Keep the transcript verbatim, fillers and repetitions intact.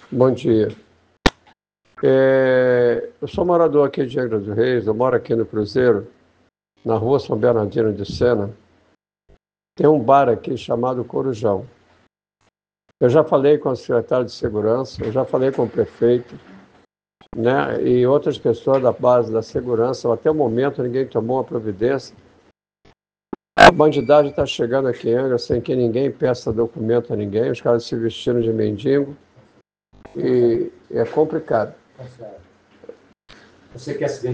Bom dia. É, eu sou morador aqui de Angra dos Reis, eu moro aqui no Cruzeiro, na rua São Bernardino de Sena. Tem um bar aqui chamado Corujão. Eu já falei com o secretário de Segurança, eu já falei com o prefeito, né, e outras pessoas da base da segurança. Até o momento ninguém tomou uma providência. A bandidagem está chegando aqui em Angra sem que ninguém peça documento a ninguém, os caras se vestindo de mendigo e é complicado. Você quer se